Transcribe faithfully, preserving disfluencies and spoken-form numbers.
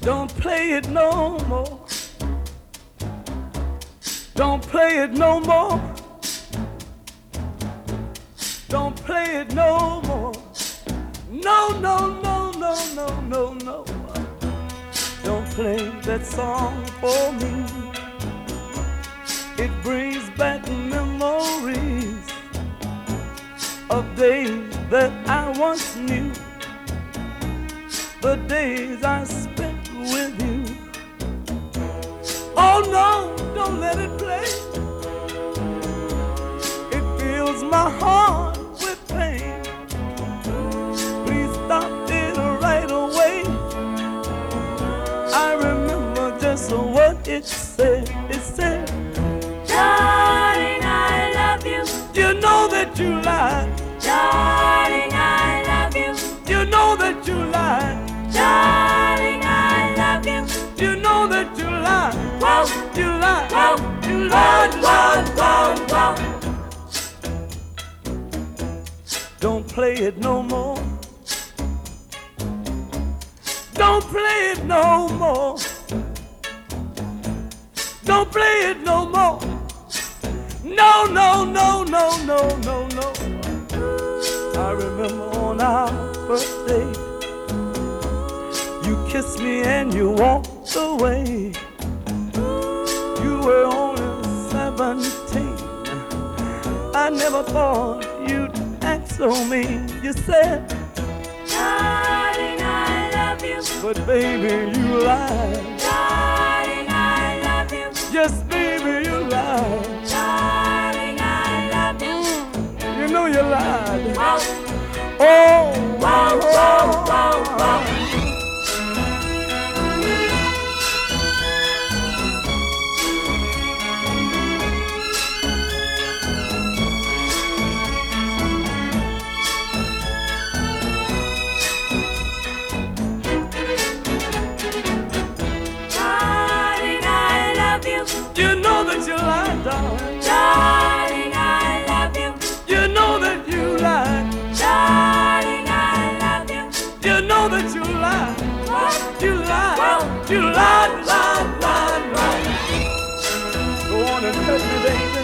Don't play it no more. Don't play it no more. Don't play it no more. No, no, no, no, no, no, no. Don't play that song for me. It brings back memories of days that I once knew. The days I spent with you. Oh no, don't let it play. It fills my heart with pain. Please stop it right away. I remember just what it said. It said, darling, I love you. You know that you lied. Darling, I love you. You know that you lied. Darling, I love you. You know that you lied. Whoa, You lied. whoa, You lied. whoa, whoa, whoa, whoa. Don't play it no more. Don't play it no more. Don't play it no more. No, no, no, no, no, no, no. I remember on our first date, you kissed me and you walked away. You were only seventeen. I never thought you'd act so mean. You said, Darling, I love you. but baby, you lied. Darling, I love you. Yes, baby, you lied. Darling, I love you. You know you lied. Whoa, Oh, whoa, whoa, whoa, whoa. Darling, I love you. You know that you lied, darling. Darling, I love you. You know that you lied. Darling, I love you. You know that you lied. Whoa, You lied. whoa, You lied, lied, whoa, lied, whoa, lied. Go on and touch me, baby.